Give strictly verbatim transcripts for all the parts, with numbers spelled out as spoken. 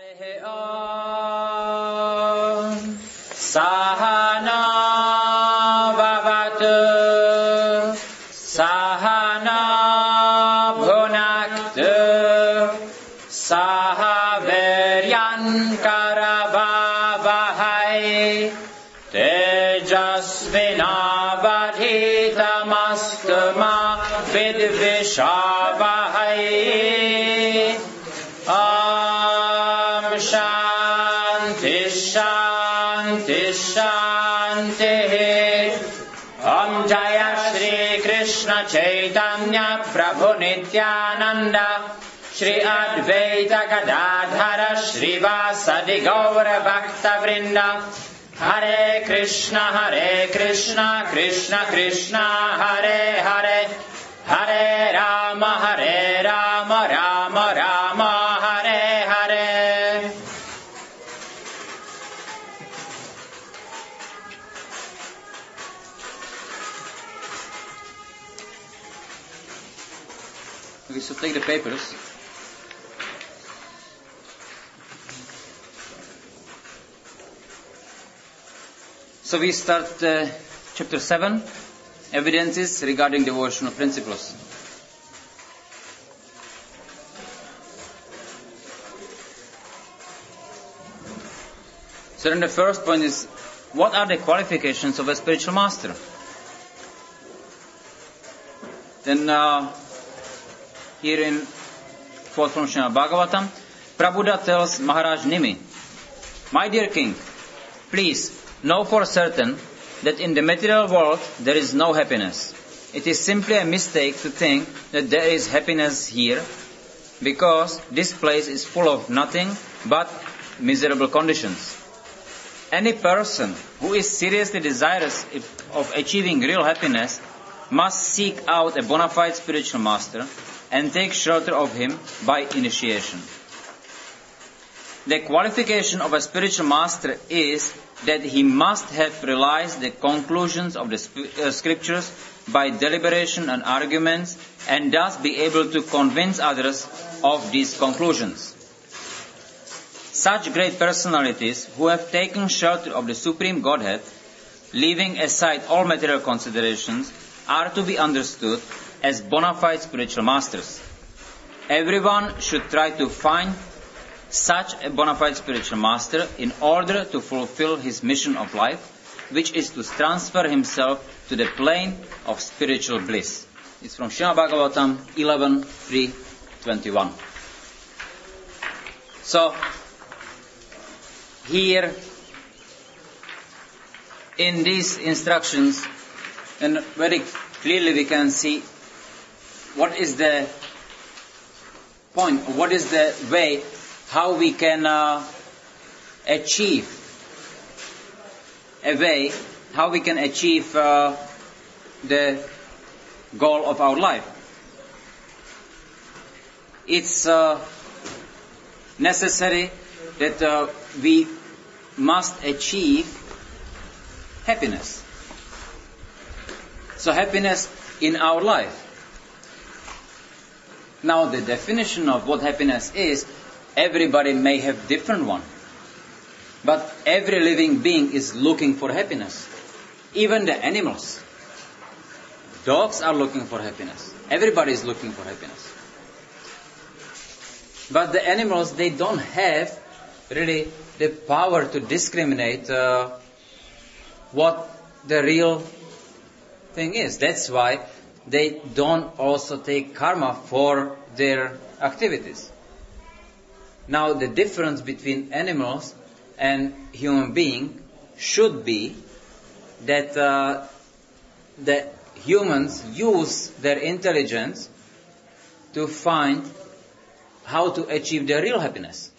Hare Om Sahana Bhavatu Sahana Bhunaktu Sahaviryan Karavavahai Tejasvinavadhitamastu ma vidvishavahai. Om Shanti Shanti Shanti. Om Jaya Shri Krishna Chaitanya Prabhu Nityananda Shri Advaita Gadadhara Shrivasadi Gaura Bhakta Vrinda. Hare Krishna Hare Krishna Krishna Krishna Hare Hare Hare Rama Hare Rama Rama Rama Hare Hare. We should take the papers. So we start uh, chapter seven, evidences regarding devotional principles. So then the first point is, what are the qualifications of a spiritual master? Then uh, here in quote from Srimad Bhagavatam, Prabhupada tells Maharaj Nimi, "My dear king, please know for certain that in the material world there is no happiness. It is simply a mistake to think that there is happiness here, because this place is full of nothing but miserable conditions. Any person who is seriously desirous of achieving real happiness must seek out a bona fide spiritual master and take shelter of him by initiation. The qualification of a spiritual master is that he must have realized the conclusions of the uh, scriptures by deliberation and arguments, and thus be able to convince others of these conclusions. Such great personalities who have taken shelter of the Supreme Godhead, leaving aside all material considerations, are to be understood as bona fide spiritual masters. Everyone should try to find such a bona fide spiritual master in order to fulfill his mission of life, which is to transfer himself to the plane of spiritual bliss." It's from Srimad Bhagavatam eleven three twenty-one. So, here in these instructions, and very clearly we can see what is the point, what is the way how we can uh, achieve a way, how we can achieve uh, the goal of our life. It's uh, necessary that uh, we must achieve happiness. So happiness in our life. Now the definition of what happiness is, everybody may have different one. But every living being is looking for happiness. Even the animals. Dogs are looking for happiness. Everybody is looking for happiness. But the animals, they don't have really the power to discriminate uh, what the real thing is. That's why they don't also take karma for their activities. Now the difference between animals and human being should be that uh, the humans use their intelligence to find how to achieve their real happiness.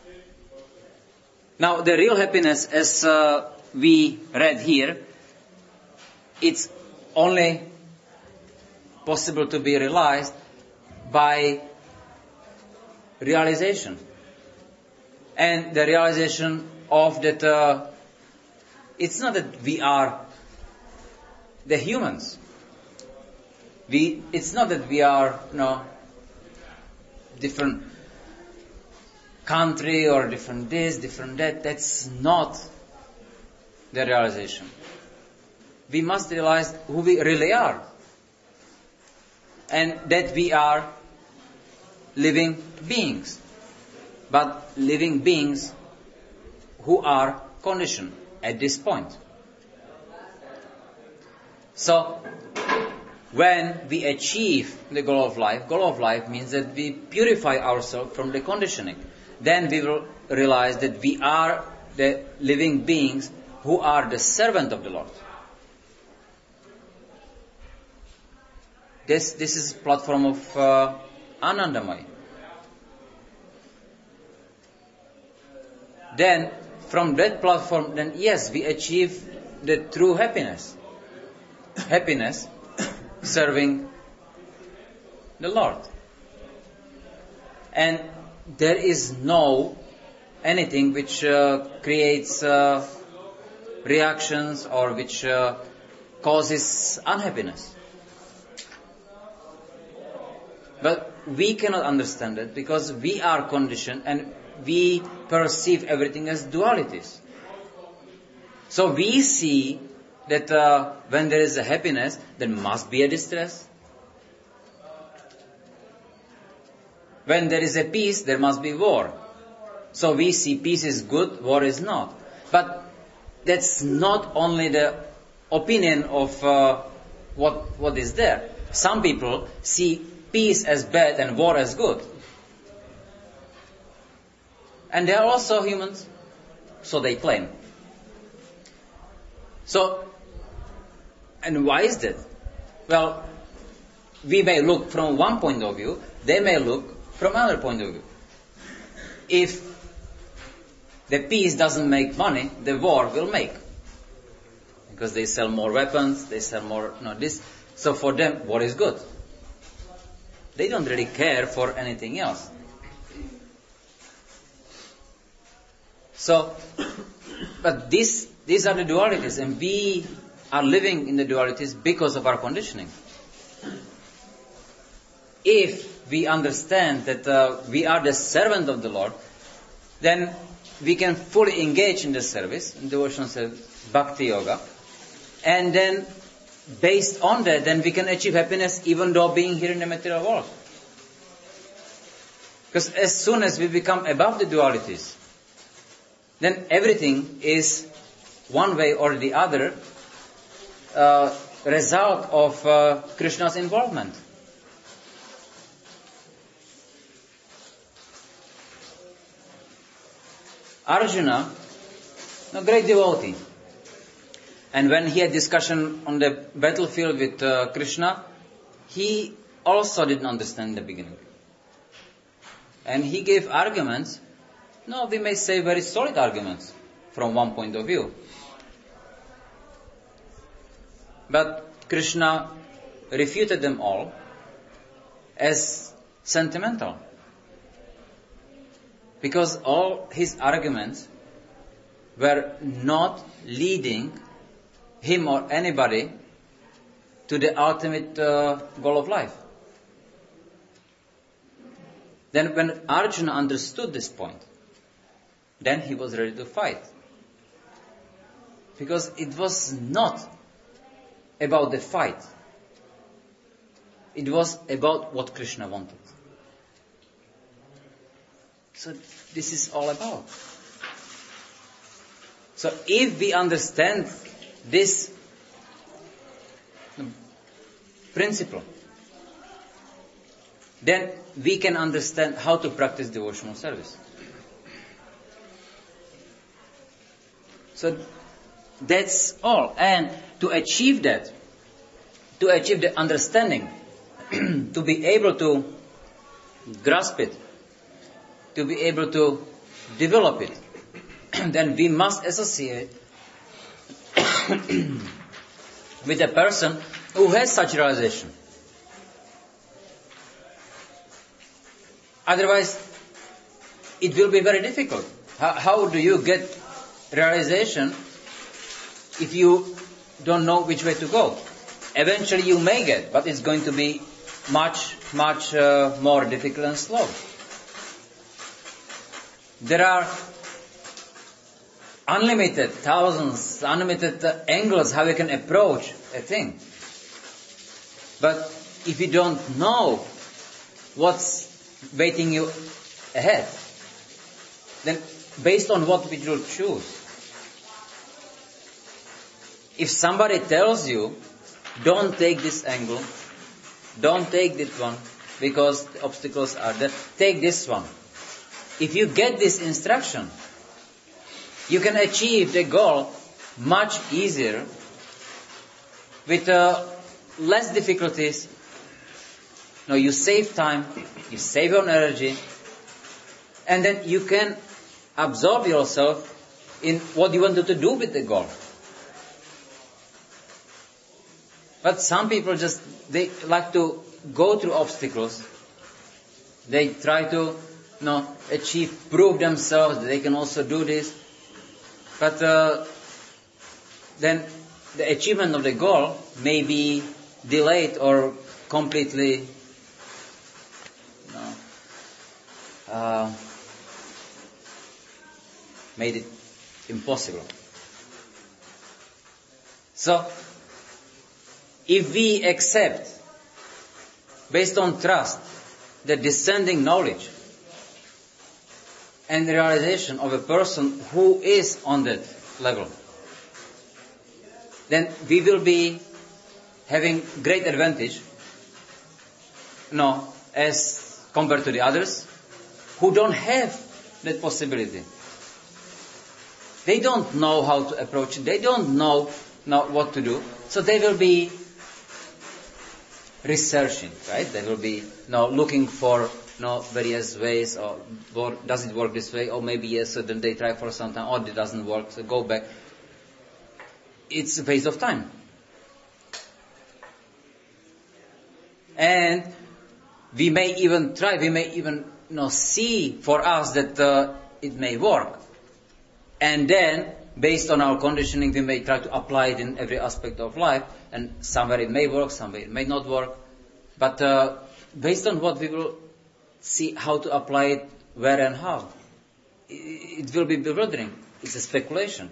Now the real happiness, as uh, we read here, it's only possible to be realized by realization. And the realization of that, uh, it's not that we are the humans. We, it's not that we are, you know, different country or different this, different that. That's not the realization. We must realize who we really are. And that we are living beings. But living beings who are conditioned at this point. So, when we achieve the goal of life, goal of life means that we purify ourselves from the conditioning. Then we will realize that we are the living beings who are the servant of the Lord. This this is platform of uh, Anandamaya. Then, from that platform, then yes, we achieve the true happiness. Happiness, serving the Lord. And there is no anything which uh, creates uh, reactions or which uh, causes unhappiness. But we cannot understand it because we are conditioned and we perceive everything as dualities. So we see that uh, when there is a happiness, there must be a distress. When there is a peace, there must be war. So we see peace is good, war is not. But that's not only the opinion of uh, what what is there. Some people see peace as bad and war as good. And they are also humans, so they claim. So, and why is that? Well, we may look from one point of view, they may look from another point of view. If the peace doesn't make money, the war will make. Because they sell more weapons, they sell more, no, this. So for them, war is good. They don't really care for anything else. So, but this, these are the dualities, and we are living in the dualities because of our conditioning. If we understand that uh, we are the servant of the Lord, then we can fully engage in the service, in devotional service, bhakti yoga, and then based on that, then we can achieve happiness even though being here in the material world. Because as soon as we become above the dualities, then everything is one way or the other uh, result of uh, Krishna's involvement. Arjuna, a great devotee, and when he had discussion on the battlefield with uh, Krishna, he also didn't understand in the beginning. And he gave arguments, no, we may say very solid arguments from one point of view. But Krishna refuted them all as sentimental. Because all his arguments were not leading him or anybody to the ultimate uh, goal of life. Then when Arjuna understood this point, then he was ready to fight. Because it was not about the fight. It was about what Krishna wanted. So this is all about. So if we understand this principle, then we can understand how to practice devotional service. So that's all. And to achieve that, to achieve the understanding, to be able to grasp it, to be able to develop it, then we must associate with a person who has such realization. Otherwise, it will be very difficult. How, how do you get realization if you don't know which way to go? Eventually you may get, but it's going to be much, much uh, more difficult and slow. there are unlimited, thousands, unlimited uh, angles how you can approach a thing. But if you don't know what's waiting you ahead, then based on what will you choose? If somebody tells you, don't take this angle, don't take this one, because the obstacles are there, take this one. If you get this instruction, you can achieve the goal much easier, with uh, less difficulties. No, you save time, you save your energy, and then you can absorb yourself in what you wanted to do with the goal. But some people just, they like to go through obstacles. They try to, you know, achieve, prove themselves that they can also do this. But uh, then the achievement of the goal may be delayed or completely, you know, uh, made it impossible. So, if we accept, based on trust, the descending knowledge and realization of a person who is on that level, then we will be having great advantage, no, as compared to the others who don't have that possibility. They don't know how to approach it. They don't know, know what to do. So they will be researching, right? They will be, you know, looking for, you know, various ways, or work, does it work this way? Or maybe yes, so then they try for some time, or it doesn't work, so go back. It's a waste of time. And we may even try, we may even, you know, see for us that uh, it may work. And then, based on our conditioning, we may try to apply it in every aspect of life, and somewhere it may work, somewhere it may not work. But uh, based on what we will see how to apply it, where and how, it will be bewildering. It's a speculation.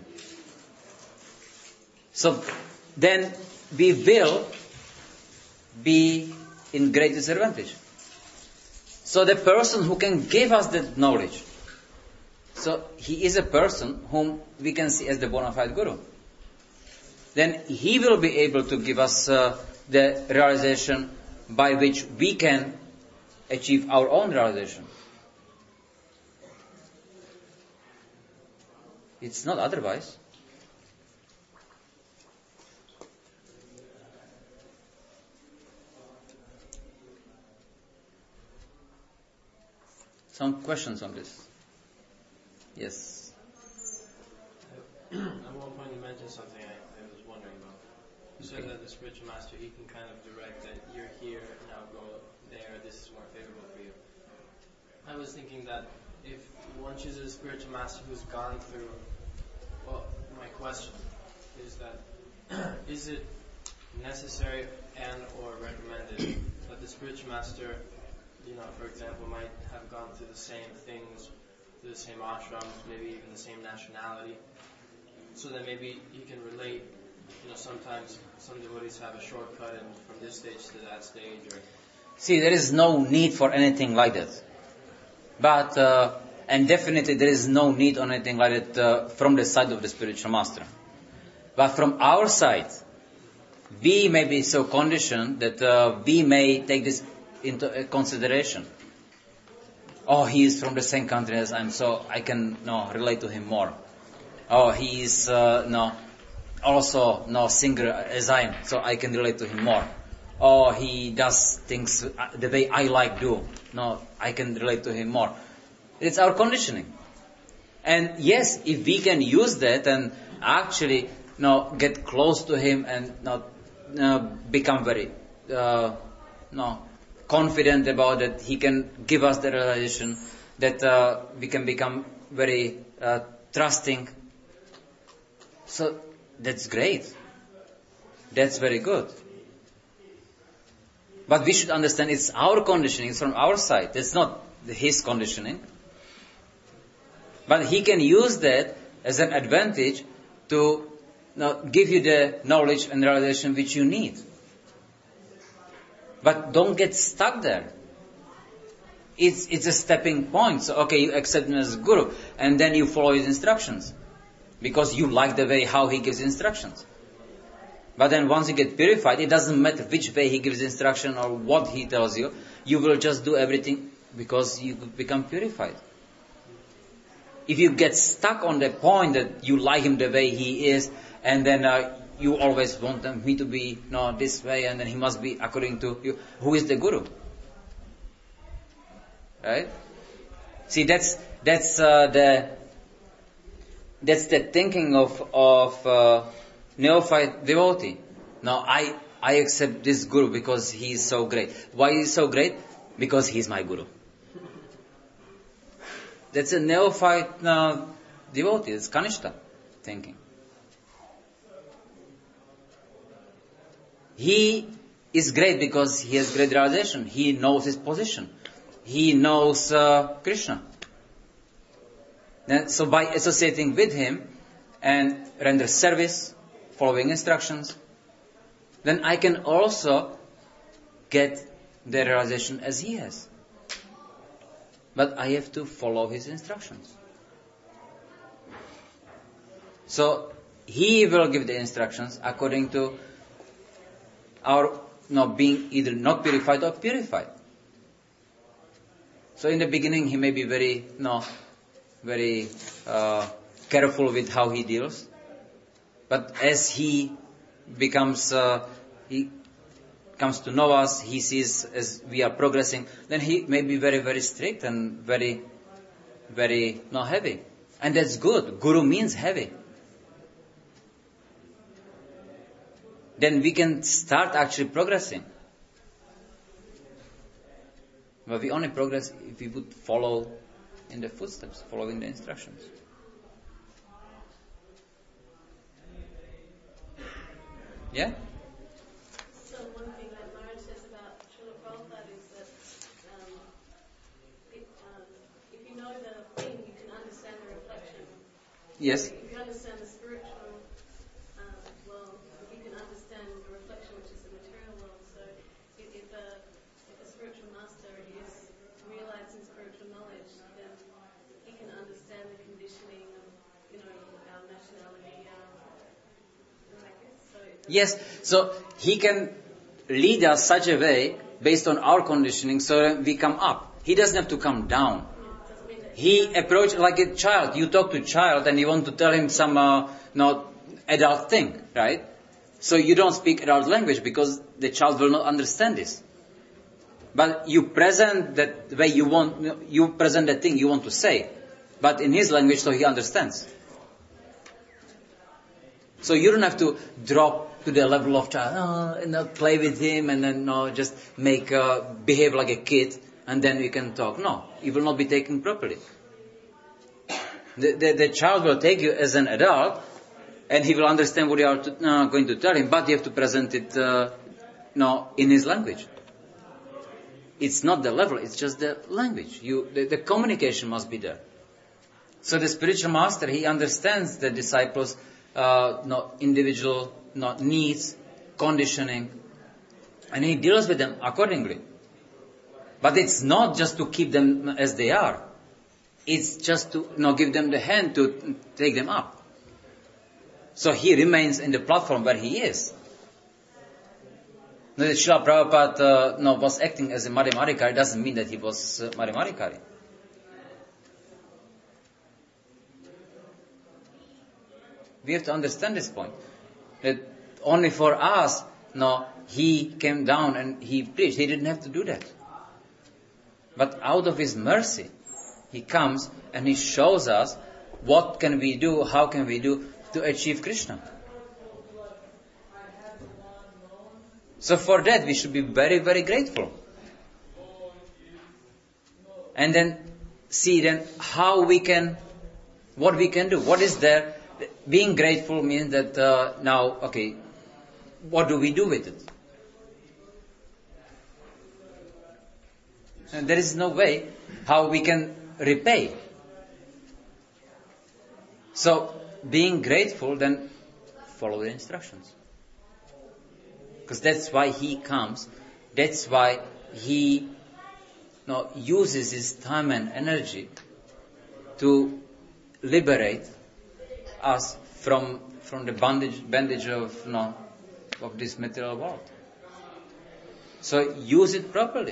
So then we will be in great disadvantage. So the person who can give us that knowledge, so he is a person whom we can see as the bona fide guru. Then he will be able to give us uh, the realization by which we can achieve our own realization. It's not otherwise. Some questions on this? Yes. At one point you mentioned something I, I was wondering about. You said okay. that the spiritual master, he can kind of direct that you're here, now go there, this is more favorable for you. I was thinking that if one chooses a spiritual master who's gone through, well, my question is that, is it necessary and or recommended that the spiritual master, you know, for example, might have gone through the same things, through the same ashrams, maybe even the same nationality, so that maybe he can relate. You know, sometimes some devotees have a shortcut and from this stage to that stage. Or see, there is no need for anything like that. But, uh, and definitely there is no need on anything like that uh, from the side of the spiritual master. But from our side, we may be so conditioned that uh, we may take this into consideration. Oh, he is from the same country as I am, so I can no relate to him more. Oh, he is uh, no also no singer as I am, so I can relate to him more. Oh, he does things the way I like do. No, I can relate to him more. It's our conditioning. And yes, if we can use that and actually no get close to him and not uh, become very uh, no. confident about it, he can give us the realization that uh, we can become very uh, trusting. So that's great. That's very good. But we should understand it's our conditioning, it's from our side. It's not his conditioning. But he can use that as an advantage to you know, give you the knowledge and realization which you need. But don't get stuck there. It's it's a stepping point. So, okay, you accept him as guru, and then you follow his instructions. Because you like the way how he gives instructions. But then once you get purified, it doesn't matter which way he gives instruction or what he tells you. You will just do everything because you become purified. If you get stuck on the point that you like him the way he is, and then uh, you always want them, me to be no this way, and then he must be according to you, who is the guru? Right? See, that's that's uh, the that's the thinking of of uh, neophyte devotee. Now, I I accept this guru because he is so great. Why is he so great? Because he is my guru. That's a neophyte uh, devotee. It's Kanishta thinking. He is great because he has great realization. He knows his position. He knows uh, Krishna. Then, so by associating with him and render service, following instructions, then I can also get the realization as he has. But I have to follow his instructions. So he will give the instructions according to our not being either not purified or purified. So in the beginning he may be very no, very uh, careful with how he deals, but as he becomes uh, he comes to know us, he sees as we are progressing, then he may be very very strict and very very no heavy, and that's good. Guru means heavy. Then we can start actually progressing. But we only progress if we would follow in the footsteps, following the instructions. Yeah? So one thing that Maharaj says about Srila Prabhupada is that um, if, um, if you know the thing, you can understand the reflection. Yes. If you understand the spiritual um, world, you can understand the reflection, which is the material world. So if, if, a, if a spiritual master is realizing spiritual knowledge, then he can understand the conditioning of, you know, our nationality, our So yes, so he can lead us such a way based on our conditioning so that we come up. He doesn't have to come down. He approaches like a child. You talk to a child and you want to tell him some uh, not adult thing, right? So you don't speak adult language because the child will not understand this. But you present that way you want, you present the thing you want to say, but in his language so he understands. So you don't have to drop to the level of child, oh, and not play with him and then no, just make uh, behave like a kid and then you can talk. No, you will not be taken properly. The, the, the child will take you as an adult and he will understand what you are to, uh, going to tell him, but you have to present it uh, no, in his language. It's not the level, it's just the language. You, the, the communication must be there. So the spiritual master, he understands the disciples' Uh, not individual not needs, conditioning, and he deals with them accordingly. But it's not just to keep them as they are. It's just to you know, give them the hand to take them up. So he remains in the platform where he is. Now, that Srila Prabhupada uh, no, was acting as a Madhyamadikari doesn't mean that he was uh, Madhyamadikari. We have to understand this point. That only for us, no, he came down and he preached. He didn't have to do that. But out of his mercy, he comes and he shows us what can we do, how can we do to achieve Krishna. So for that we should be very, very grateful. And then see then how we can, what we can do. What is there? Being grateful means that uh, now, okay, what do we do with it? And there is no way how we can repay. So, being grateful, then follow the instructions. Because that's why he comes. That's why he you know, uses his time and energy to liberate us from from the bondage bandage of you know, of this material world. So use it properly.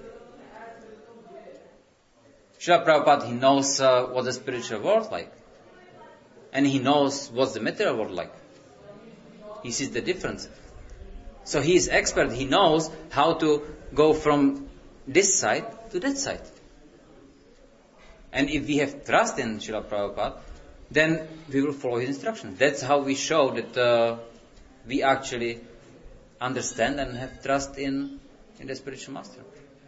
Srila Prabhupada, he knows uh, what the spiritual world like. And he knows what's the material world like. He sees the difference. So he is expert. He knows how to go from this side to that side. And if we have trust in Srila Prabhupada, then we will follow his instructions. That's how we show that uh, we actually understand and have trust in, in the spiritual master.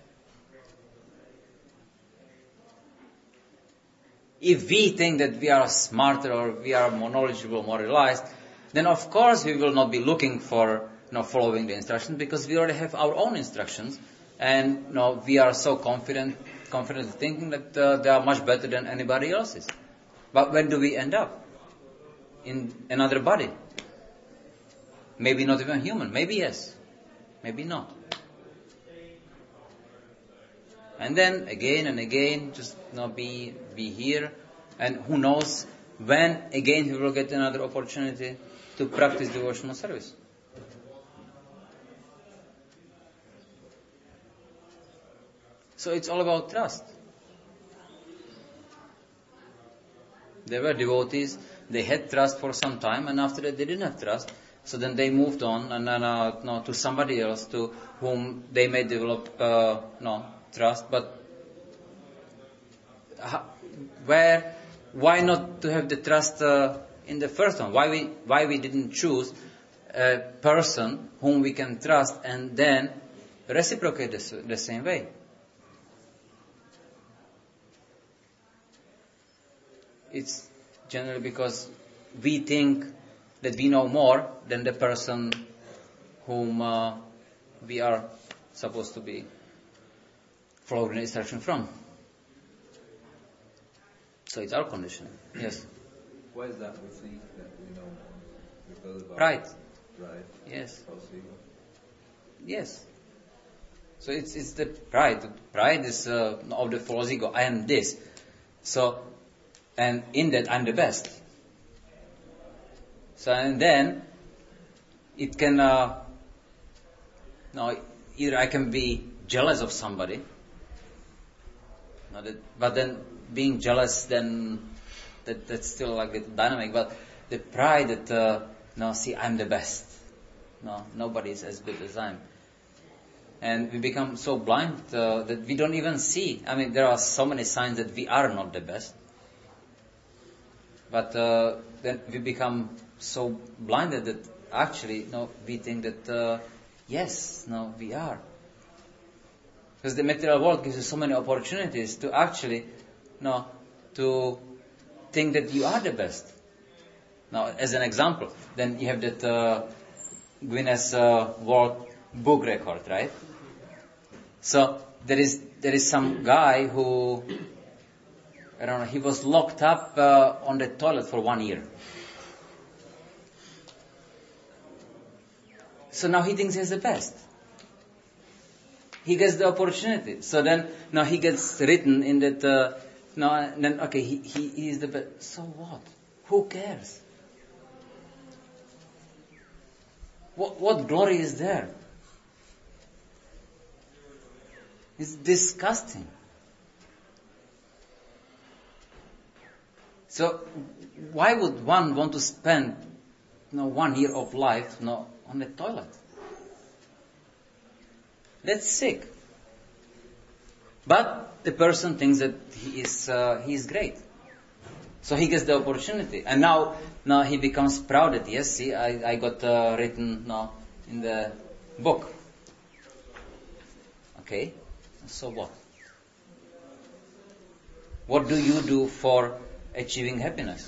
If we think that we are smarter or we are more knowledgeable, more realized, then of course we will not be looking for you know, following the instructions, because we already have our own instructions, and you know, we are so confident, confident thinking that uh, they are much better than anybody else's. But when do we end up? In another body? Maybe not even human. Maybe yes. Maybe not. And then again and again, just you know, be be here, and who knows when again we will get another opportunity to practice devotional service. So it's all about trust. There were devotees, they had trust for some time, and after that they didn't have trust. So then they moved on and then uh, no, to somebody else to whom they may develop uh, no trust. But how, where, why not to have the trust uh, in the first one? Why we why we didn't choose a person whom we can trust and then reciprocate the, the same way? It's generally because we think that we know more than the person whom uh, we are supposed to be following the instruction from. So it's our condition. Yes. Why is that we think that we know more? Because of our Pride. Pride. Yes. False ego. Yes. So it's it's the pride. Pride is uh, of the false ego. I am this. So, and in that I'm the best. So and then it can, uh, no, either I can be jealous of somebody, not that, but then being jealous, then that that's still like the dynamic. But the pride that, uh, no, see, I'm the best. No, nobody is as good as I'm. And we become so blind uh, that we don't even see. I mean, there are so many signs that we are not the best. But uh, then we become so blinded that actually, no, we think that uh, yes, no, we are. Because the material world gives you so many opportunities to actually, no, to think that you are the best. Now, as an example, then you have that uh, Guinness uh, World Book Record, right? So there is there is some guy who, I don't know, he was locked up uh, on the toilet for one year. So now he thinks he's the best. He gets the opportunity. So then, now he gets written in that, uh, no, then, okay, he, he, he is the best. So what? Who cares? What, what glory is there? It's disgusting. So, why would one want to spend, you know, one year of life, you know, on the toilet? That's sick. But the person thinks that he is uh, he is great, so he gets the opportunity, and now now he becomes proud that yes, see, I I got uh, written now in the book. Okay, so what? What do you do for achieving happiness?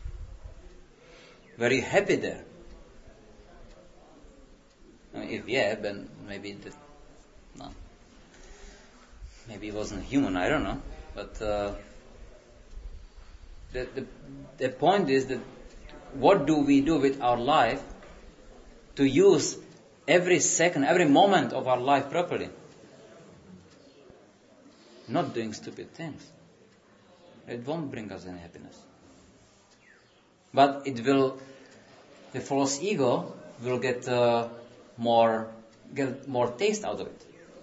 Were you happy there? I mean, if yeah, then maybe the, no. Maybe he wasn't human, I don't know. But uh, the, the, the point is that what do we do with our life to use every second, every moment of our life properly? Not doing stupid things. It won't bring us any happiness. But it will, the false ego will get uh, more, get more taste out of it.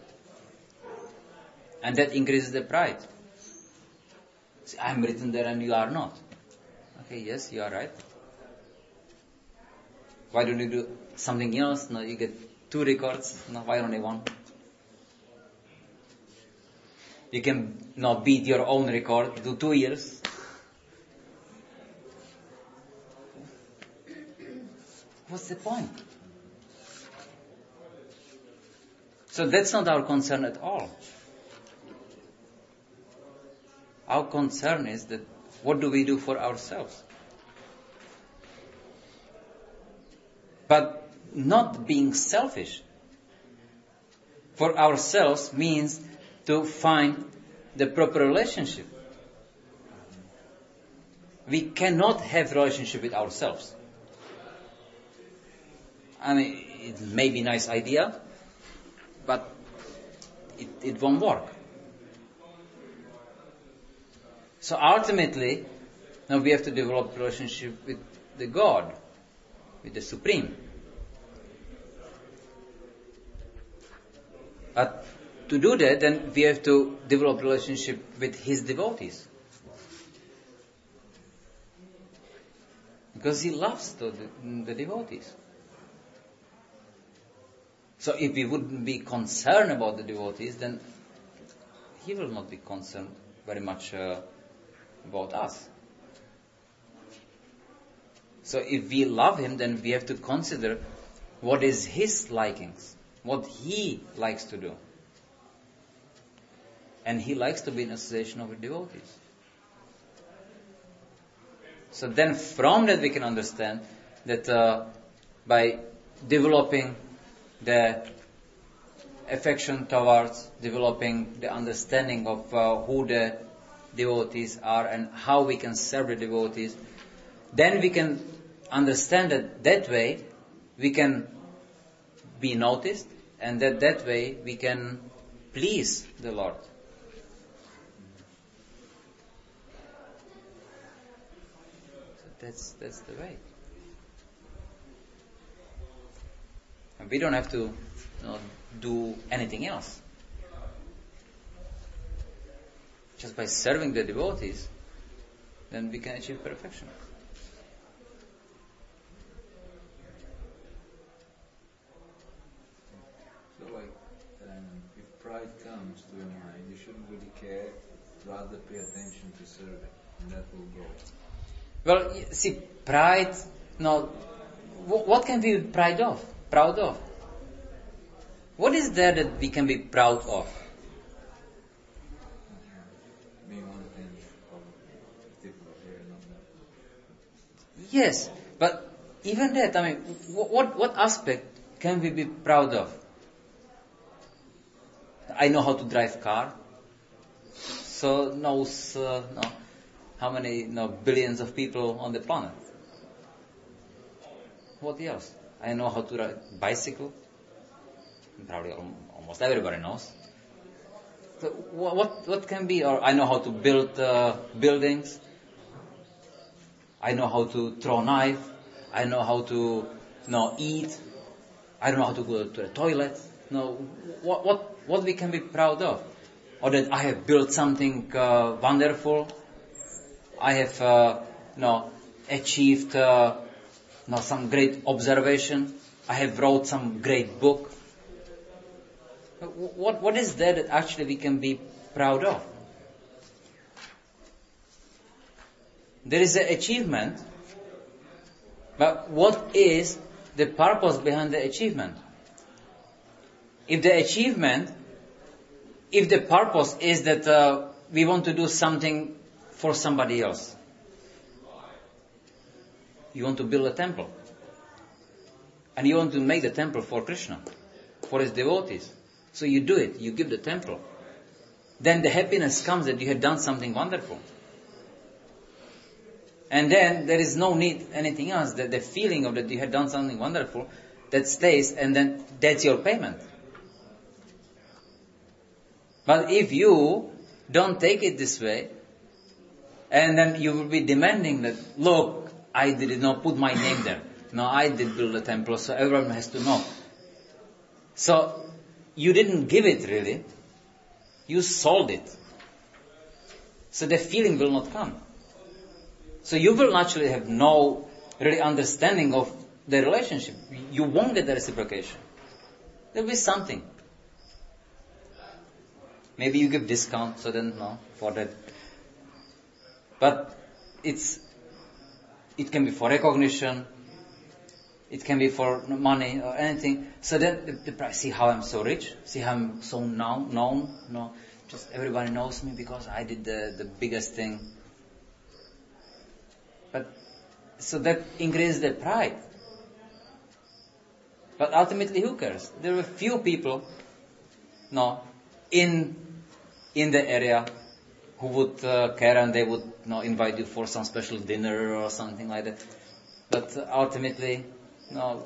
And that increases the pride. See, I'm written there and you are not. Okay, yes, you are right. Why don't you do something else? No, you get two records. No, why only one? You can not beat your own record, do two years. What's the point? So that's not our concern at all. Our concern is that what do we do for ourselves? But not being selfish for ourselves means to find the proper relationship. We cannot have relationship with ourselves. I mean, it may be a nice idea, but it, it won't work. So ultimately, now we have to develop a relationship with the God, with the Supreme. But to do that, then we have to develop a relationship with His devotees. Because He loves the, the devotees. So if we wouldn't be concerned about the devotees, then He will not be concerned very much uh, about us. So if we love Him, then we have to consider what is His likings, what He likes to do. And He likes to be in association with devotees. So then from that we can understand that uh, by developing the affection towards, developing the understanding of uh, who the devotees are and how we can serve the devotees, then we can understand that that way we can be noticed and that that way we can please the Lord. So that's that's the way. And we don't have to, you know, do anything else. Just by serving the devotees, then we can achieve perfection. So, like, um, if pride comes to your mind, you shouldn't really care, rather pay attention to serving, and that will go. Well, y- see, pride, no, wh- what can we be proud of? Proud of? What is there that we can be proud of? Being one thing of people here and all that. Yes, but even that, I mean, wh- what what aspect can we be proud of? I know how to drive car, so knows uh, no, how many no, billions of people on the planet. What else? I know how to ride bicycle. Probably al- almost everybody knows. So what, what what can be? Or I know how to build uh, buildings. I know how to throw knife. I know how to you know, eat. I don't know how to go to the toilet. No, what what what we can be proud of? Or that I have built something uh, wonderful. I have uh, you know, achieved uh, you know, some great observation. I have wrote some great book. What what is there that actually we can be proud of? There is an achievement, but what is the purpose behind the achievement? If the achievement, if the purpose is that uh, we want to do something for somebody else, you want to build a temple, and you want to make the temple for Krishna, for His devotees. So you do it, you give the temple. Then the happiness comes that you have done something wonderful. And then there is no need anything else. The, the feeling of that you had done something wonderful, that stays, and then that's your payment. But if you don't take it this way, and then you will be demanding that, look, I did not put my name there. No, I did build a temple, so everyone has to know. So, you didn't give it really. You sold it. So the feeling will not come. So you will naturally have no really understanding of the relationship. You won't get the reciprocation. There will be something. Maybe you give discount, so then no, for that. But it's, it can be for recognition, it can be for money or anything. So then the, the price, see how I'm so rich, see how I'm so known, known, no, just everybody knows me because I did the, the biggest thing. But, so that increases their pride. But ultimately, who cares? There were few people, no, in, in the area who would uh, care, and they would, you know, invite you for some special dinner or something like that. But uh, ultimately, no,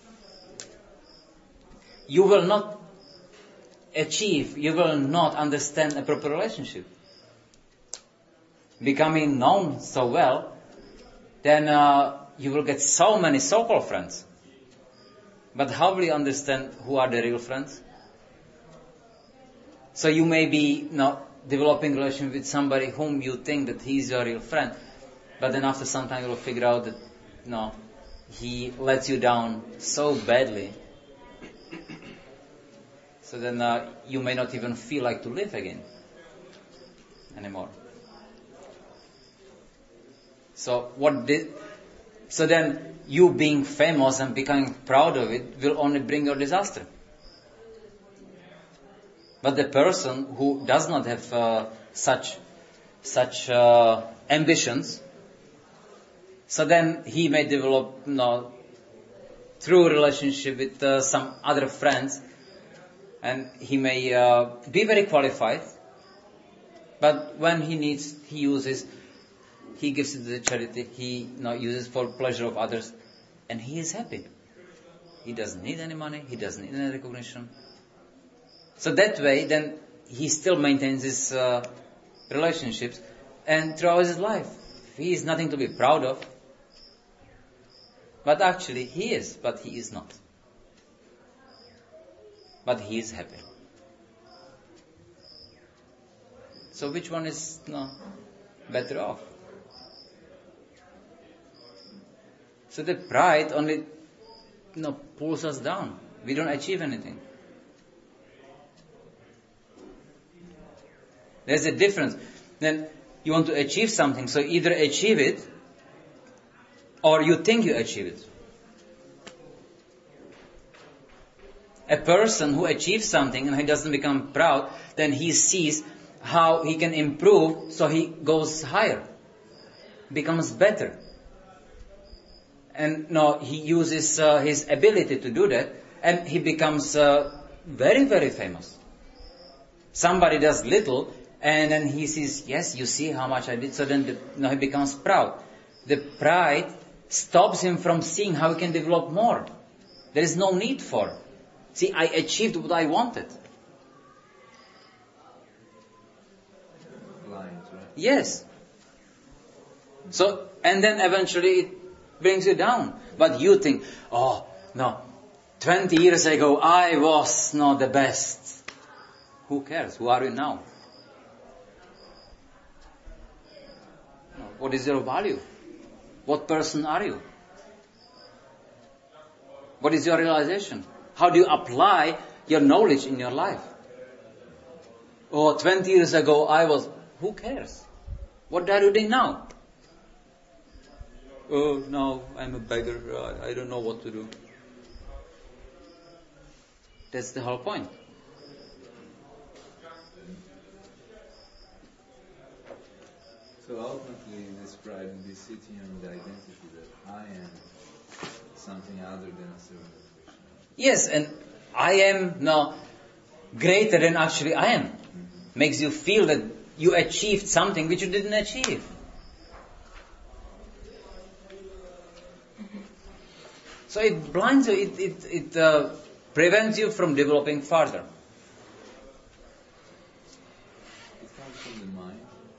you will not achieve, you will not understand a proper relationship. Becoming known so well, then uh, you will get so many so-called friends. But how will you understand who are the real friends? So you may be, you know, developing a relationship with somebody whom you think that he is your real friend, but then after some time you will figure out that, you know, he lets you down so badly, so then uh, you may not even feel like to live again anymore. So what did? So then you being famous and becoming proud of it will only bring you disaster. But the person who does not have uh, such such uh, ambitions, so then he may develop, you know, through relationship with uh, some other friends, and he may uh, be very qualified. But when he needs, he uses, he gives it to the charity. He, you know, uses for pleasure of others, and he is happy. He doesn't need any money. He doesn't need any recognition. So that way, then he still maintains his uh, relationships, and throughout his life, he is nothing to be proud of. But actually, he is, but he is not. But he is happy. So which one is, no, better off? So the pride only, you know, pulls us down. We don't achieve anything. There's a difference. Then you want to achieve something, so either achieve it, or you think you achieve it. A person who achieves something and he doesn't become proud, then he sees how he can improve, so he goes higher, becomes better. And no, he uses uh, his ability to do that, and he becomes uh, very, very famous. Somebody does little, and then he says, yes, you see how much I did, so then the, no, he becomes proud. The pride stops him from seeing how he can develop more. There is no need for. See, I achieved what I wanted. Blind, right? Yes. So, and then eventually it brings you down. But you think, oh, no, twenty years ago I was not the best. Who cares? Who are you now? What is your value? What person are you? What is your realization? How do you apply your knowledge in your life? Oh, twenty years ago I was... Who cares? What are you doing now? Oh, now I'm a beggar. I, I don't know what to do. That's the whole point. So ultimately, this pride will be sitting on the identity that I am something other than a servant of Krishna. Yes, and I am no greater than actually I am. Mm-hmm. Makes you feel that you achieved something which you didn't achieve. So it blinds you, it, it, it uh, prevents you from developing further. It comes from the mind.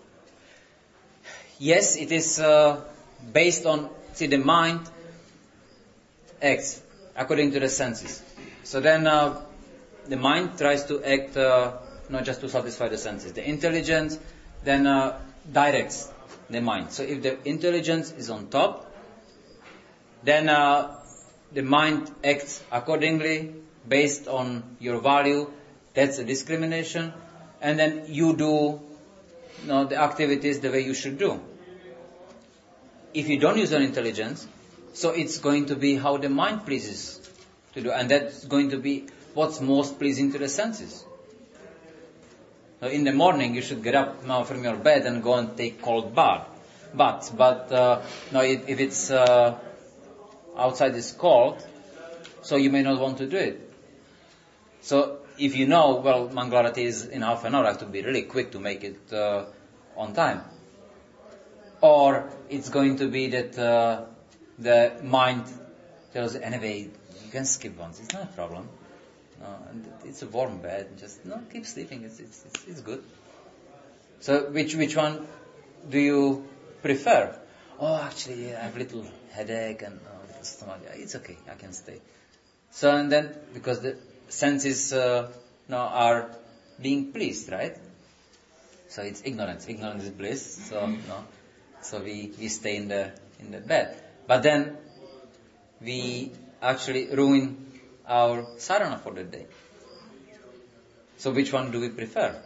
Yes, it is uh, based on, see, the mind acts according to the senses. So then uh, the mind tries to act uh, not just to satisfy the senses. The intelligence then uh, directs the mind. So if the intelligence is on top, then uh, the mind acts accordingly based on your value. That's a discrimination. And then you do you know, the activities the way you should do. If you don't use your intelligence, so it's going to be how the mind pleases to do. And that's going to be what's most pleasing to the senses. So in the morning, you should get up now from your bed and go and take cold bath. But, but uh, no, if, if it's uh, outside is cold, so you may not want to do it. So if you know, well, Mangalarati is in half an hour, I have to be really quick to make it uh, on time. Or it's going to be that uh, the mind tells, anyway, you can skip once, it's not a problem. No, and it's a warm bed. Just no, keep sleeping. It's it's it's, it's good. So which which one do you prefer? Oh, actually, I have a little headache and oh, little stomach. It's okay. I can stay. So and then because the senses uh, no, are being pleased, right? So it's ignorance. Ignorance is bliss. So no, so we we stay in the in the bed. But then we actually ruin our sadhana for the day. So which one do we prefer?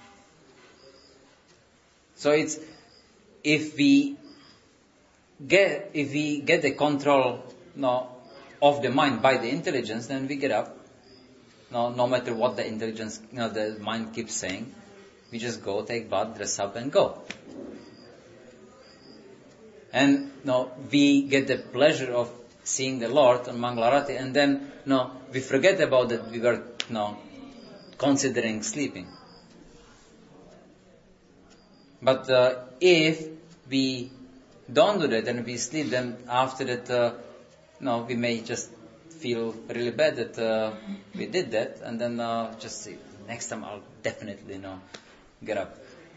So it's if we get if we get the control no, of the mind by the intelligence, then we get up. No, no matter what the intelligence, you know, the mind keeps saying, we just go, take bath, dress up, and go. And no, we get the pleasure of seeing the Lord on Mangalarati, and then no, we forget about that we were no considering sleeping. But uh, if we don't do that and we sleep, then after that, uh, no, we may just feel really bad that uh, we did that, and then uh, just say, next time I'll definitely you know get up.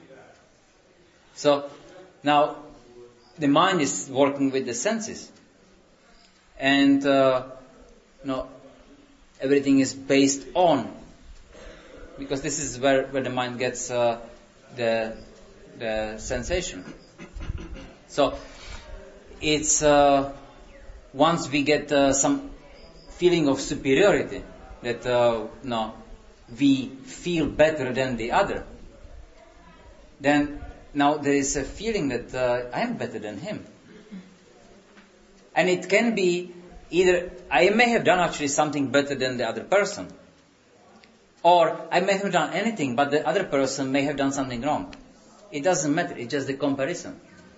So now the mind is working with the senses. And, uh, you know, everything is based on, because this is where, where the mind gets uh, the the sensation. So, it's, uh, once we get uh, some feeling of superiority, that, uh, no, we feel better than the other, then now there is a feeling that uh, I am better than him. And it can be either I may have done actually something better than the other person, or I may have done anything, but the other person may have done something wrong. It doesn't matter. It's just the comparison.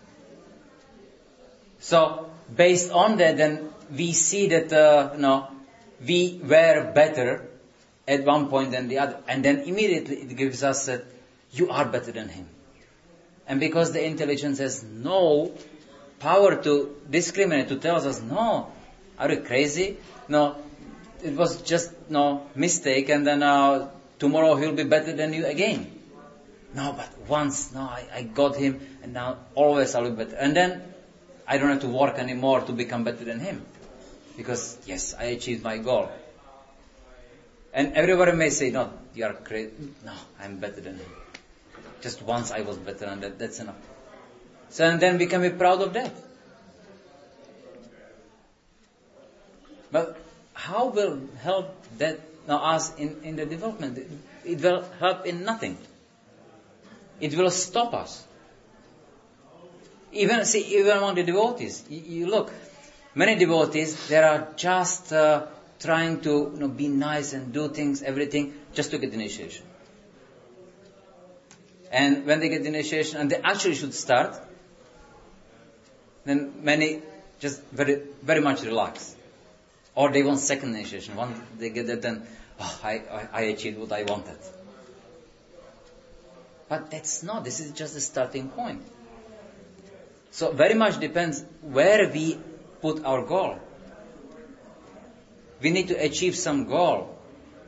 So based on that, then we see that uh, you know, we were better at one point than the other, and then immediately it gives us that you are better than him. And because the intelligence has no power to discriminate, to tell us, no, are you crazy? No, it was just no mistake, and then uh, tomorrow he'll be better than you again. No, but once, no, I, I got him, and now always I'll be better. And then I don't have to work anymore to become better than him, because yes, I achieved my goal. And everybody may say, no, you are crazy. No, I'm better than him. Just once I was better, and that, that's enough. So and then we can be proud of that. But how will help that now us in, in the development? It, it will help in nothing. It will stop us. Even see, even among the devotees, you, you look, many devotees, they are just uh, trying to you know, be nice and do things, everything, just to get initiation. And when they get initiation, and they actually should start, then many just very, very much relax. Or they want second initiation. Once they get that, then, oh, I, I, I achieved what I wanted. But that's not, this is just the starting point. So very much depends where we put our goal. we need to achieve some goal.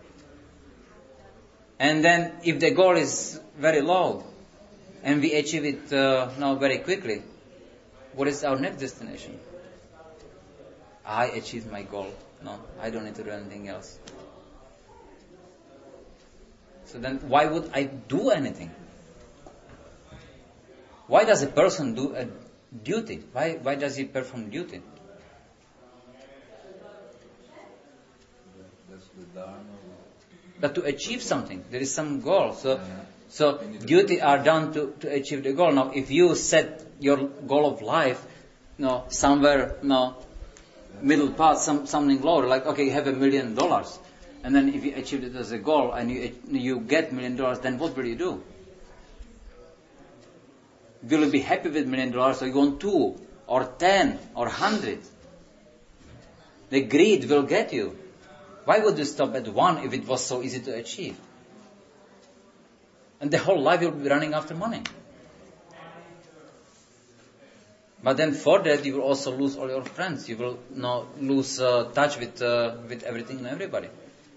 And then if the goal is very low, and we achieve it uh, now very quickly, what is our next destination? I achieved my goal. No, I don't need to do anything else. So then why would I do anything? Why does a person do a duty? Why, why does he perform duty? That's the dharma. But to achieve something, there is some goal. So, so duty are done to, to achieve the goal. Now, if you set your goal of life, no, somewhere, no, middle path, some something lower, like okay, you have a million dollars, and then if you achieve it as a goal and you you get million dollars, then what will you do? Will you be happy with million dollars, or you want two, or ten, or hundred? The greed will get you. Why would you stop at one if it was so easy to achieve? And the whole life you'll be running after money. But then for that you will also lose all your friends. You will no, lose uh, touch with uh, with everything and everybody.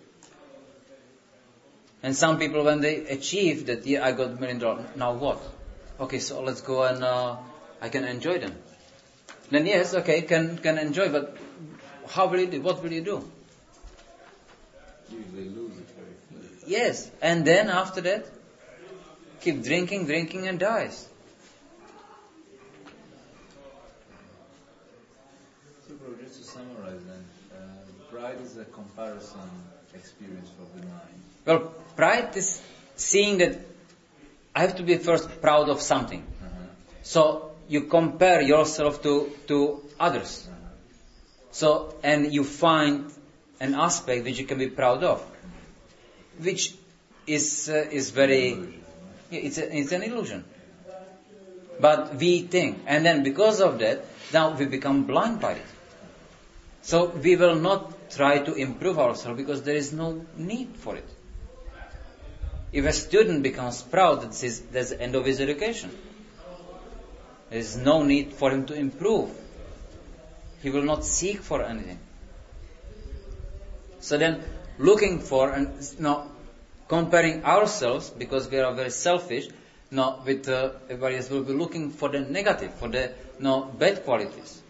And some people, when they achieve that, yeah, I got a million dollars, now what? Okay, so let's go and uh, I can enjoy them. Then yes, okay, can can enjoy, but how will you do? What will you do? Usually lose it very quickly. Yes, and then after that, keep drinking, drinking, and dies. So, bro, just to summarize then, uh, pride is a comparison experience for the mind. Well, pride is seeing that I have to be first proud of something. Uh-huh. So you compare yourself to, to others. Uh-huh. So, and you find an aspect which you can be proud of, which is uh, is very, yeah, it's a, it's an illusion. But we think, and then because of that, now we become blind by it. So we will not try to improve ourselves because there is no need for it. If a student becomes proud, that's, his, that's the end of his education. There is no need for him to improve. He will not seek for anything. So then, looking for and you know, comparing ourselves, because we are very selfish, you know, with uh, everybody else, will be looking for the negative, for the you know, bad qualities.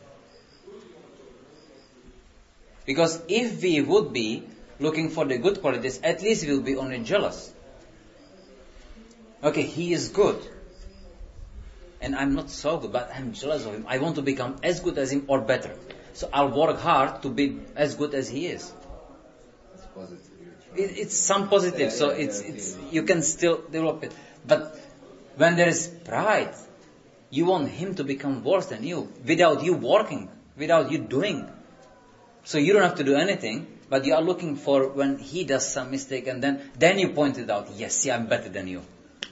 Because if we would be looking for the good qualities, at least we will be only jealous. Okay, he is good. And I'm not so good, but I'm jealous of him. I want to become as good as him or better. So I'll work hard to be as good as he is. It's positive. It, it's some positive, Yeah, so yeah, it's yeah, it's okay. you can still develop it. But when there is pride, you want him to become worse than you without you working, without you doing. So you don't have to do anything, but you are looking for when he does some mistake, and then then you point it out. Yes, see, I'm better than you.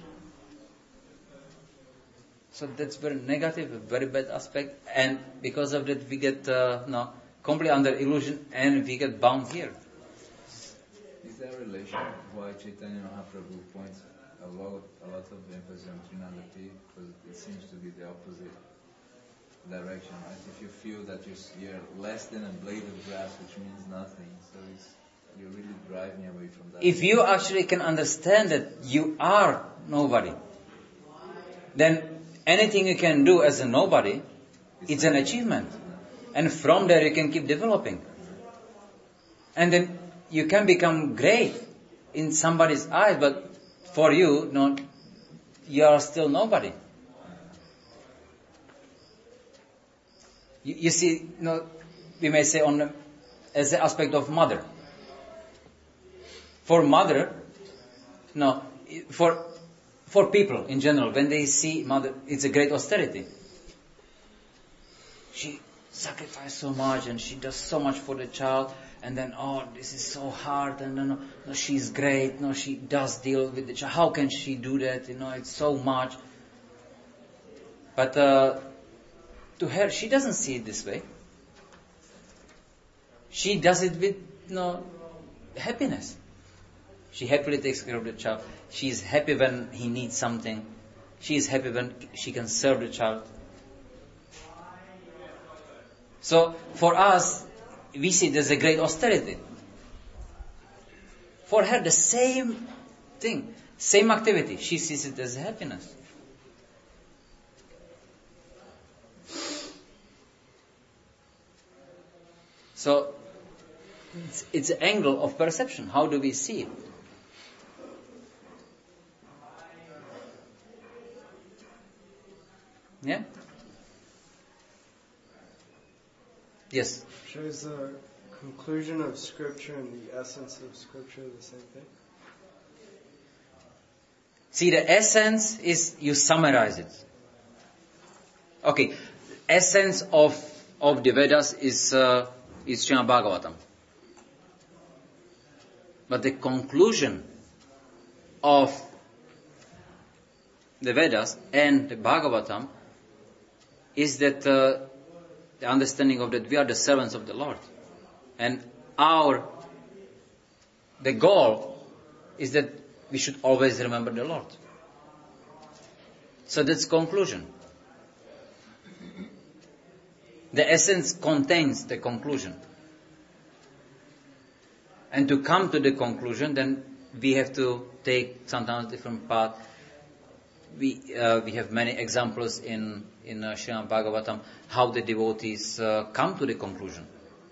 So that's very negative, a very bad aspect, and because of that we get uh, no completely under illusion, and we get bound here. Is there a relation why Chaitanya Mahaprabhu points a lot, a lot of emphasis on Trinadati? Because it seems to be the opposite direction, right? If you feel that you're, you're less than a blade of grass, which means nothing, so it's, you're really driving away from that. If you actually can understand that you are nobody, then anything you can do as a nobody, it's an achievement. And from there you can keep developing. And then you can become great in somebody's eyes, but for you, no, you are still nobody. You, you see, you know, we may say on the, as the aspect of mother. For mother, no, for for people in general, when they see mother, it's a great austerity. She sacrificed so much and she does so much for the child, and then, oh, this is so hard, and no, no, no, she's great, no, she does deal with the child. How can she do that? You know, it's so much. But uh, to her, she doesn't see it this way. She does it with, you know, happiness. She happily takes care of the child. She is happy when he needs something. She is happy when she can serve the child. So, for us, we see there's a great austerity. For her, the same thing, same activity, she sees it as happiness. So, it's, it's an angle of perception. How do we see it? Yeah? Yes? So is the conclusion of Scripture and the essence of Scripture the same thing? See, the essence is, you summarize it. Okay, essence of, of the Vedas is, uh, is Srimad Bhagavatam. But the conclusion of the Vedas and the Bhagavatam is that uh, the understanding of that we are the servants of the Lord. And our, the goal is that we should always remember the Lord. So that's conclusion. The essence contains the conclusion. And to come to the conclusion, then we have to take sometimes different path. We uh, we have many examples in in uh, Srimad Bhagavatam how the devotees uh, come to the conclusion.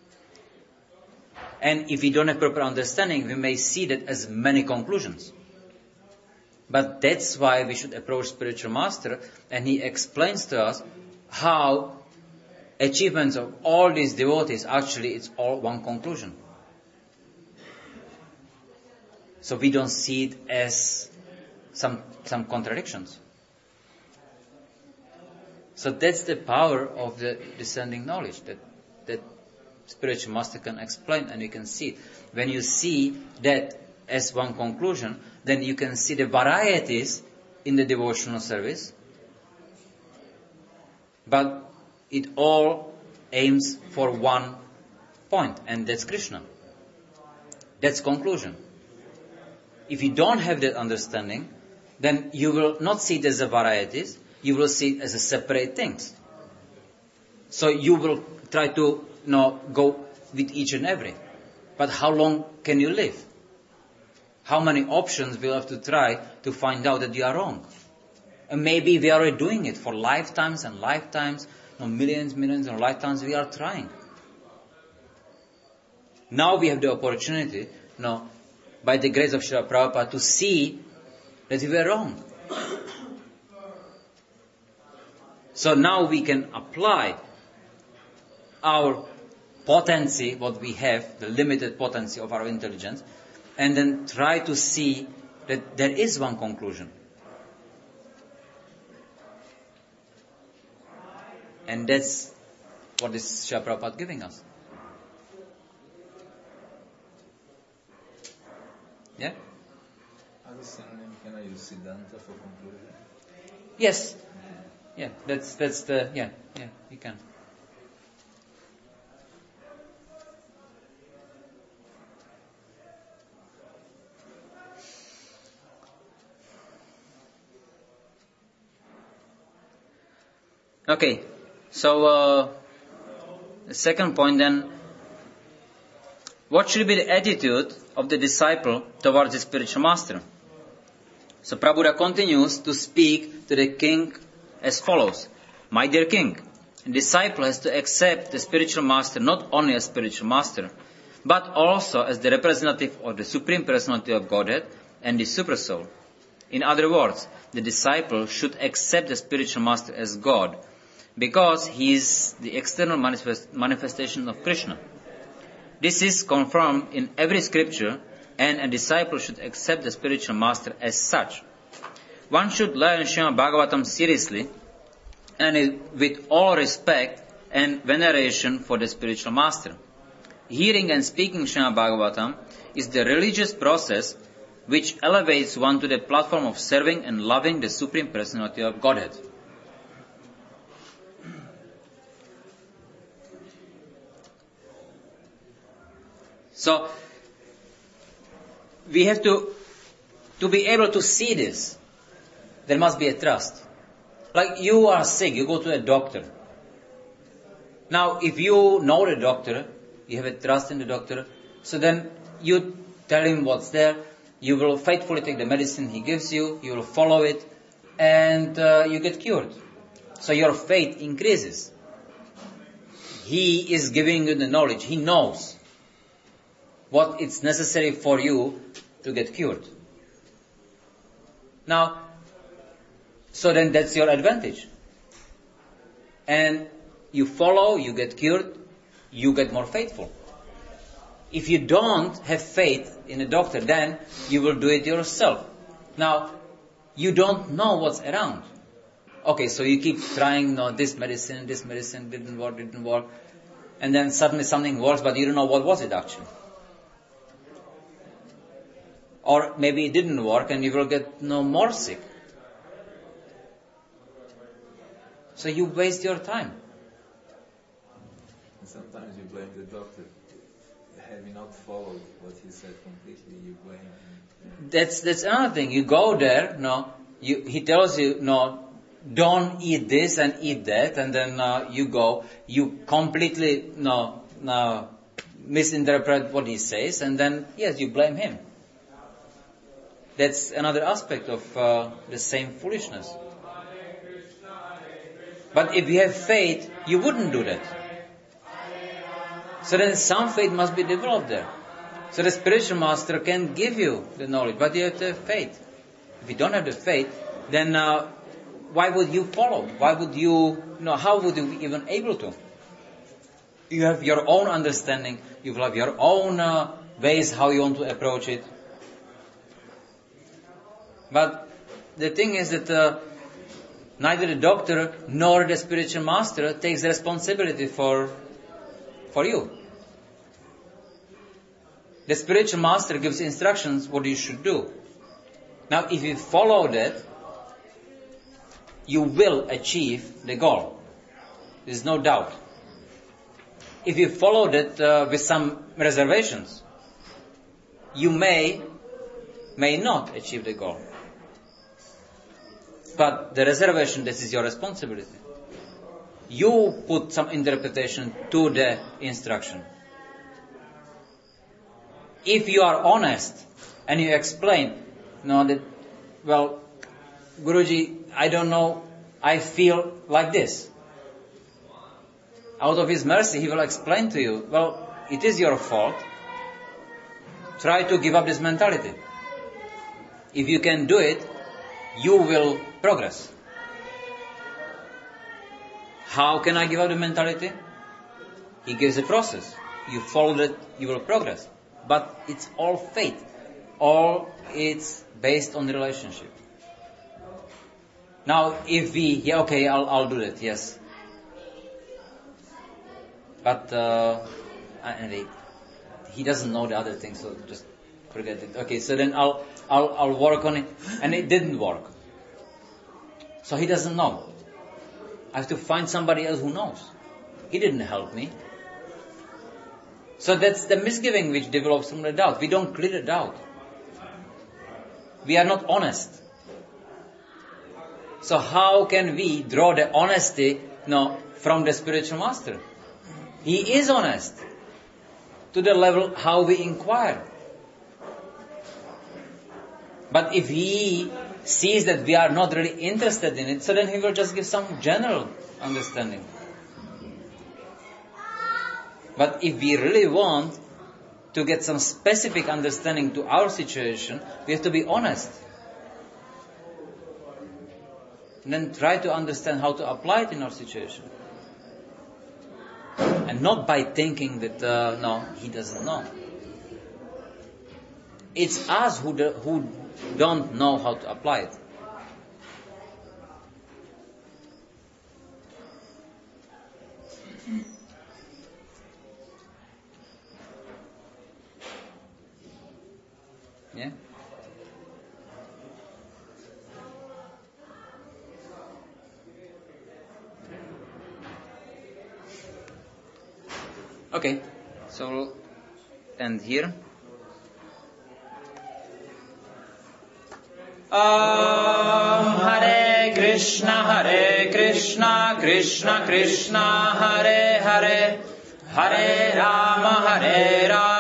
And if we don't have proper understanding, we may see that as many conclusions. But that's why we should approach spiritual master, and he explains to us how achievements of all these devotees, actually it's all one conclusion. So we don't see it as some some contradictions. So that's the power of the descending knowledge, that that spiritual master can explain, and you can see it. When you see that as one conclusion, then you can see the varieties in the devotional service, but it all aims for one point, and that's Krishna. That's conclusion. If you don't have that understanding, then you will not see it as a varieties, you will see it as a separate things. So you will try to you know, go with each and every. But how long can you live? How many options will you have to try to find out that you are wrong? And maybe we are already doing it for lifetimes and lifetimes, you know, millions, millions of lifetimes we are trying. Now we have the opportunity, you know, by the grace of Srila Prabhupada, to see that we were wrong. So now we can apply our potency, what we have, the limited potency of our intelligence, and then try to see that there is one conclusion. And that's what is Srila Prabhupada giving us. Yeah? As a synonym, can I use Siddhanta for conclusion? Yes. Yeah, that's that's the yeah, yeah, you can. Okay, so uh, the second point then, what should be the attitude of the disciple towards the spiritual master? So Prabhupada continues to speak to the king as follows. My dear king, a disciple has to accept the spiritual master not only as spiritual master, but also as the representative of the Supreme Personality of Godhead and the Supersoul. In other words, the disciple should accept the spiritual master as God, because he is the external manifest, manifestation of Krishna. This is confirmed in every scripture, and a disciple should accept the spiritual master as such. One should learn Srimad Bhagavatam seriously and with all respect and veneration for the spiritual master. Hearing and speaking Srimad Bhagavatam is the religious process which elevates one to the platform of serving and loving the Supreme Personality of Godhead. So, we have to, to be able to see this, there must be a trust. Like you are sick, you go to a doctor. Now, if you know the doctor, you have a trust in the doctor. So then you tell him what's there, you will faithfully take the medicine he gives you, you will follow it, and uh, you get cured. So your faith increases. He is giving you the knowledge. He knows what is necessary for you to get cured. Now, so then that's your advantage. And you follow, you get cured, you get more faithful. If you don't have faith in a doctor, then you will do it yourself. Now, you don't know what's around. Okay, so you keep trying, no, this medicine, this medicine didn't work, didn't work. And then suddenly something works, but you don't know what was it actually. Or maybe it didn't work and you will get no more sick. So you waste your time. And sometimes you blame the doctor. Having not followed what he said completely, you blame him. That's that's another thing. You go there, no, you, he tells you, no, don't eat this and eat that, and then uh, you go, you completely, no, no, misinterpret what he says, and then, yes, you blame him. That's another aspect of uh, the same foolishness. But if you have faith, you wouldn't do that. So then some faith must be developed there. So the spiritual master can give you the knowledge, but you have to have faith. If you don't have the faith, then uh, why would you follow? Why would you, you know, how would you be even able to? You have your own understanding, you will have your own uh, ways how you want to approach it. But the thing is that uh, neither the doctor nor the spiritual master takes the responsibility for for you. The spiritual master gives instructions what you should do. Now, if you follow that, you will achieve the goal. There's no doubt. If you follow that uh, with some reservations, you may, may not achieve the goal. But the reservation, this is your responsibility. You put some interpretation to the instruction. If you are honest and you explain, no, that, well, Guruji, I don't know, I feel like this. Out of His mercy, He will explain to you, well, it is your fault. Try to give up this mentality. If you can do it, you will progress. How can I give up the mentality? He gives a process. You follow it, you will progress. But it's all faith. All it's based on the relationship. Now, if we, yeah, okay, I'll, I'll do that, yes. But, uh, and he, he doesn't know the other thing, so just forget it. Okay, so then I'll, I'll, I'll work on it, and it didn't work. So he doesn't know. I have to find somebody else who knows. He didn't help me. So that's the misgiving which develops from the doubt. We don't clear the doubt. We are not honest. So how can we draw the honesty, no, from the spiritual master? He is honest to the level how we inquire. But if he sees that we are not really interested in it, so then he will just give some general understanding. But if we really want to get some specific understanding to our situation, we have to be honest. And then try to understand how to apply it in our situation. And not by thinking that, uh, no, he doesn't know. It's us who, do, who don't know how to apply it. Yeah? Okay, so we'll end here. Om Hare Krishna, Hare Krishna, Krishna Krishna, Hare Hare, Hare Rama, Hare Rama,